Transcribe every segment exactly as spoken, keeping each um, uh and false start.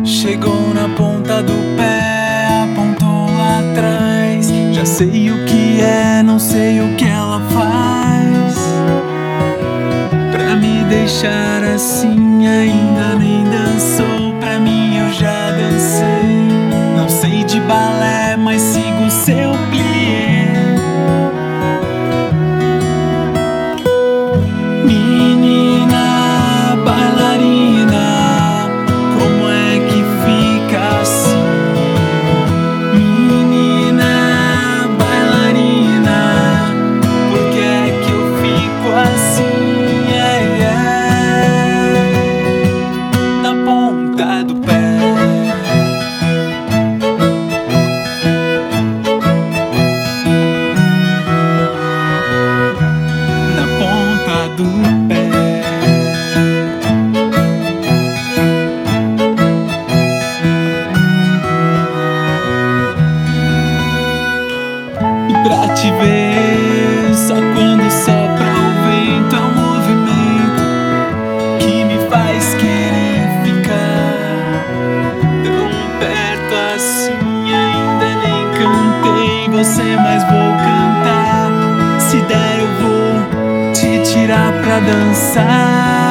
Chegou na ponta do pé, apontou lá atrás. Já sei o que é, não sei o que ela faz. Pra me deixar assim, ainda nem dançou. Pra mim eu já dancei. Não sei de balé, mas sigo seu plié. Menina bailarina, como é que fica assim? Menina bailarina, por que é que eu fico assim? É, é, na ponta do pé. Na ponta do pé. Pra te ver, só quando sopra o vento, é um movimento que me faz querer ficar tão perto assim. Ainda nem cantei você, mas vou cantar. Se der eu vou te tirar pra dançar.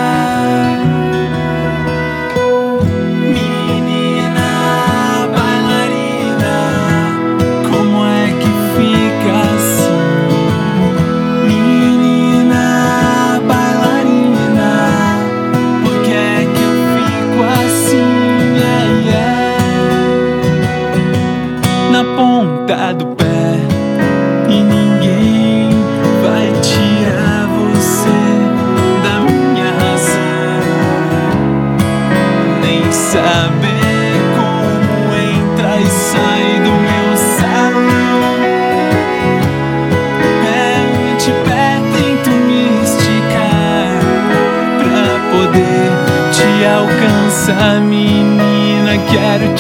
Na ponta do pé, e ninguém vai tirar você da minha razão, nem saber como entra e sai do meu salão. Pé de pé tento me esticar pra poder te alcançar, menina, quero te